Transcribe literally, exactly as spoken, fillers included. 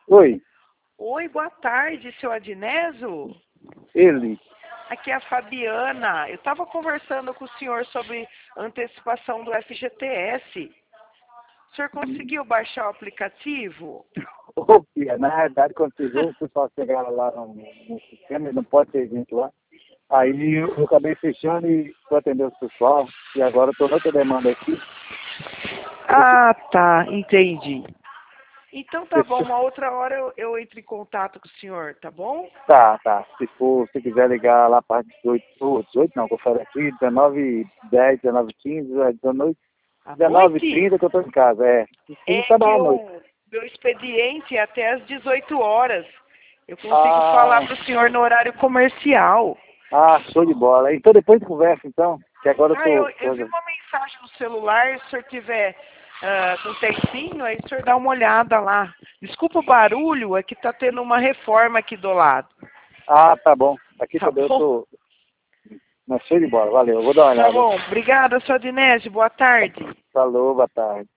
Oi, Oi, boa tarde, seu Adnésio. ele. Aqui é a Fabiana. Eu estava conversando com o senhor sobre antecipação do F G T S. O senhor conseguiu baixar o aplicativo? Ô, Pia, na realidade, quando chegou, o pessoal chegaram lá no, no sistema, não pode ter gente lá. Aí eu, eu acabei fechando e fui atender o pessoal. E agora estou noutra demanda aqui. Ah, tá, entendi. Então tá bom, Deixa- uma outra hora eu, eu entro em contato com o senhor, tá bom? Tá, tá. Se for, se quiser ligar lá para dezoito, ou dezoito não, que eu falei aqui, dezenove e dez, dezenove e quinze, dezenove, À dezenove e noite? trinta que eu estou em casa, é. Se É que trabalhar à noite. o meu expediente é até às dezoito horas. Eu consigo falar Ah, para o senhor no horário comercial. ah, show de bola. Então depois conversa, então, que agora eu Ah, eu, tô... eu vi uma mensagem no celular, se o senhor tiver ah, com tempinho, aí o senhor dá uma olhada lá. Desculpa o barulho, é que tá tendo uma reforma aqui do lado. Ah, tá bom. Aqui Tá também eu bom? tô... Mas show de bola, valeu. Eu vou dar uma Tá olhada. bom. Obrigada, seu Adnésio. Boa tarde. Falou, boa tarde.